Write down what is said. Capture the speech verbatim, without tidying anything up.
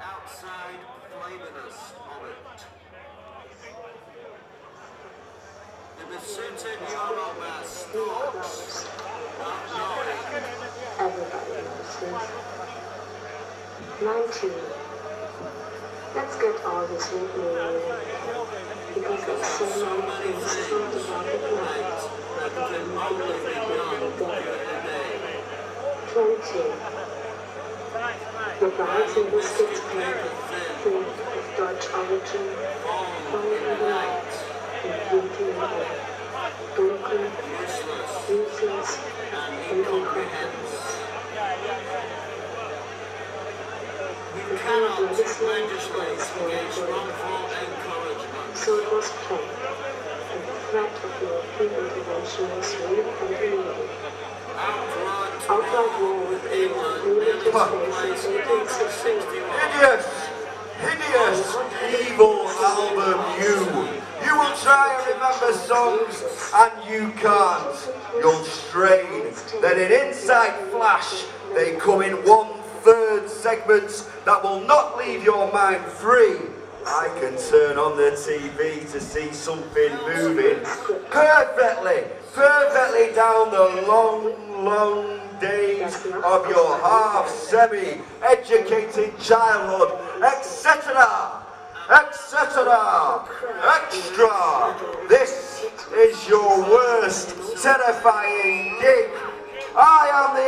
outside flavouriness of it. The Besuited Eurobus stalks, not knowing. Everybody knows this. nineteen. Let's get all this written away, because there's so many things thought about it now. That can only be done during the day. twenty. The Bites and Biscuits paper, food of Dutch origin, fun in the night, and beauty in the air. Dunkel, useless, and incomprehensible. You cannot legislate against wrongful encouragement. So it was plain, and the threat of European intervention was real and immediate. Outright war with England nearly took place in eighteen sixty-one. Hideous, hideous, evil album you. You will try and remember songs and you can't. You'll strain. Then in Inside Flash, they come in one-third segments that will not leave your mind free. I can turn on the T V to see something moving perfectly, perfectly down the long, long days of your half semi-educated childhood, et cetera, et cetera, extra. This is your worst, terrifying gig. I am the